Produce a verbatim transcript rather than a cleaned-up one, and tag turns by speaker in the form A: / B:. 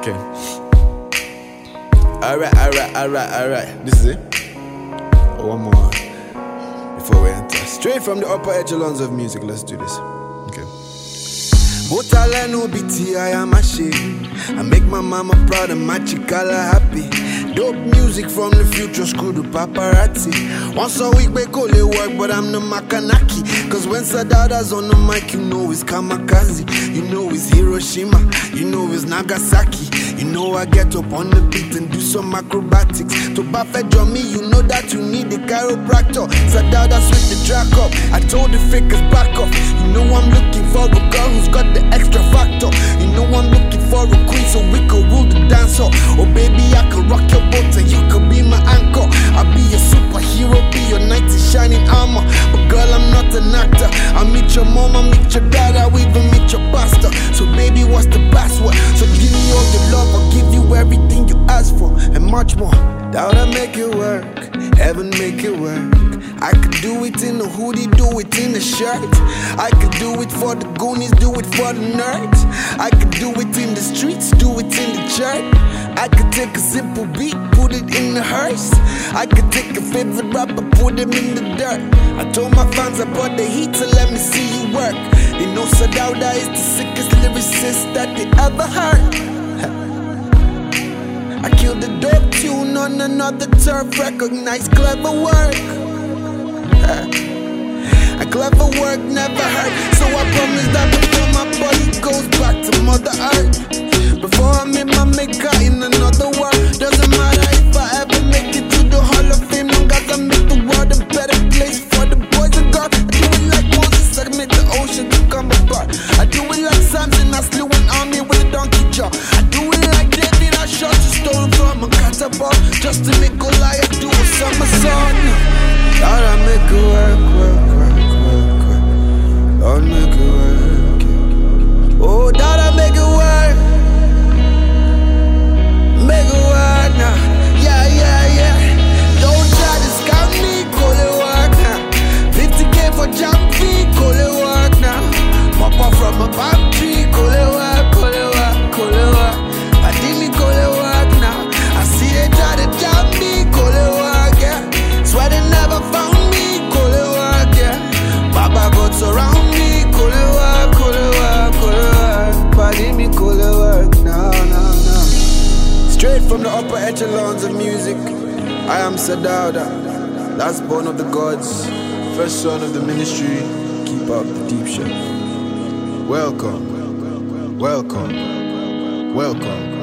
A: Okay. Alright, alright, alright, alright. This is it. Oh, one more before we enter. Straight from the upper echelons of music. Let's do this. Okay. Botala no B T, I am ashamed. I make my mama proud and my chikala happy. Dope music from the future, screw the paparazzi. Once a week, we call it work, but I'm the Makanaki. Cause when Sadada's on the mic, you know it's kamikaze. You know it's Hiroshima, you know it's Nagasaki. You know I get up on the beat and do some acrobatics. To perfect on me, you know that you need a chiropractor. Sadada switch the track up, I told the fakers back off. You know I'm looking for a girl who's got the extra factor. You know I'm looking for a queen so we can rule the dance hall. Oh baby, I can rock your boat and you can be my anchor. I'll be your superhero, be your knight in shining armor. But girl, I'm not an actor. I'll meet your mom, I'll meet your dad, I'll even meet your pastor. So baby, what's the password? So give me all your love, I'll give you everything you ask for and much more. Doubt I make it work, heaven make it work. I could do it in a hoodie, do it in a shirt. I could do it for the goonies, do it for the nerds. I could do it in the streets, do it in the church. I could take a simple beat, put it in the hearse. I could take a favorite rapper, put him in the dirt. I told my fans I brought the heat to let me see you work. They know Sadauda is the sickest lyricist that they ever heard. I killed the dope tune on another turf, recognize clever work. And clever work never hurt. So I promise that before my body goes back to Mother Earth, before I meet my maker in another world, doesn't matter if I ever make it to the Hall of Fame, long as I make the world a better place for the boys and girls. I do it like Moses, I made the ocean to come apart. I do it like Samson, I slew an army with a donkey jaw. I do it like David, I shot a stone from a catapult just to make Goliath do a somersault. Lord, I make it work, work, work, work, work. Lord, make it work. Oh, Lord, I make it work. Make it work now. Yeah, yeah, yeah. Don't try to scam me, call it work now. fifty K for jump fee, call it work now. Pop up from a palm tree, call it work, call it work, call it work. I didn't call it work now. I see they try to jump me, call it work, yeah. Swear they never found me, call it work, yeah. Baba got surround me, call it work, call it work, call it work. Body me, call it work, no, no, no. Straight from the upper echelons of music, I am Sadauda, last born of the gods, first son of the ministry, keep up the deep shit. Welcome, welcome, welcome.